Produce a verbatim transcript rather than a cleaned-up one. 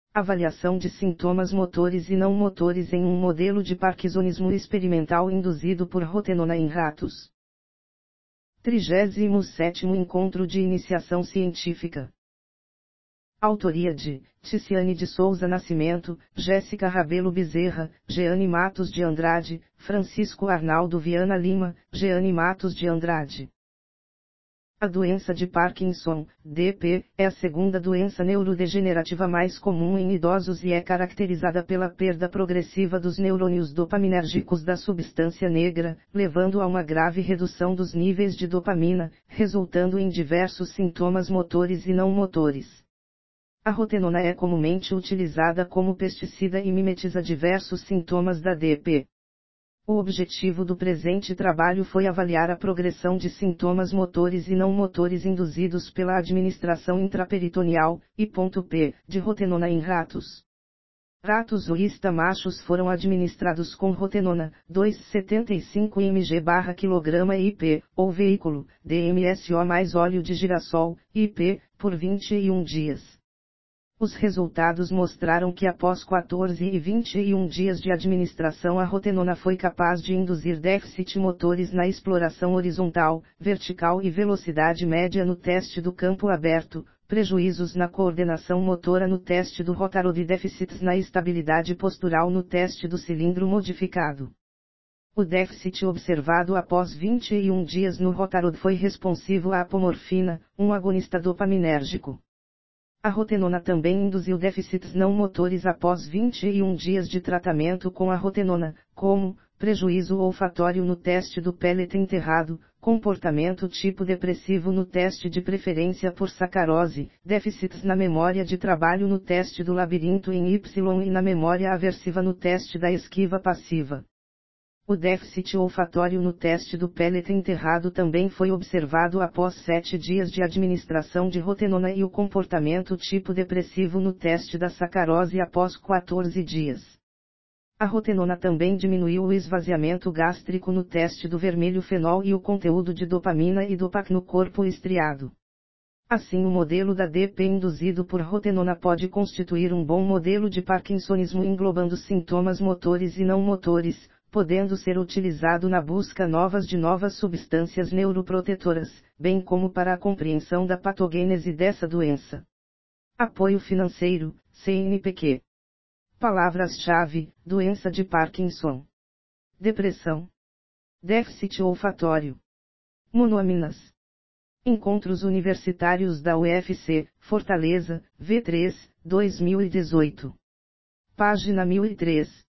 Avaliação de sintomas motores e não motores em um modelo de parkinsonismo experimental induzido por rotenona em ratos. trigésimo sétimo Encontro de Iniciação Científica. Autoria de Ticiane de Souza Nascimento, Jéssica Rabelo Bezerra, Jeane Matos de Andrade, Francisco Arnaldo Viana Lima, Jeane Matos de Andrade. A doença de Parkinson, D P, é a segunda doença neurodegenerativa mais comum em idosos e é caracterizada pela perda progressiva dos neurônios dopaminérgicos da substância negra, levando a uma grave redução dos níveis de dopamina, resultando em diversos sintomas motores e não motores. A rotenona é comumente utilizada como pesticida e mimetiza diversos sintomas da D P. O objetivo do presente trabalho foi avaliar a progressão de sintomas motores e não motores induzidos pela administração intraperitoneal, I.P, de rotenona em ratos. Ratos urista machos foram administrados com rotenona, duzentos e setenta e cinco miligramas por quilograma I P, ou veículo, D M S O mais óleo de girassol, I P, por vinte e um dias. Os resultados mostraram que após quatorze e vinte e um dias de administração a rotenona foi capaz de induzir déficit motores na exploração horizontal, vertical e velocidade média no teste do campo aberto, prejuízos na coordenação motora no teste do Rotarod e déficits na estabilidade postural no teste do cilindro modificado. O déficit observado após vinte e um dias no Rotarod foi responsivo à apomorfina, um agonista dopaminérgico. A rotenona também induziu déficits não motores após vinte e um dias de tratamento com a rotenona, como prejuízo olfatório no teste do pellet enterrado, comportamento tipo depressivo no teste de preferência por sacarose, déficits na memória de trabalho no teste do labirinto em Y e na memória aversiva no teste da esquiva passiva. O déficit olfatório no teste do pellet enterrado também foi observado após sete dias de administração de rotenona e o comportamento tipo depressivo no teste da sacarose após quatorze dias. A rotenona também diminuiu o esvaziamento gástrico no teste do vermelho fenol e o conteúdo de dopamina e dopac no corpo estriado. Assim, o modelo da D P induzido por rotenona pode constituir um bom modelo de parkinsonismo englobando sintomas motores e não motores, podendo ser utilizado na busca novas de novas substâncias neuroprotetoras, bem como para a compreensão da patogênese dessa doença. Apoio financeiro, C N P Q. Palavras-chave: doença de Parkinson, depressão, déficit olfatório, monoaminas. Encontros Universitários da U F C, Fortaleza, V três, dois mil e dezoito. Página mil e três.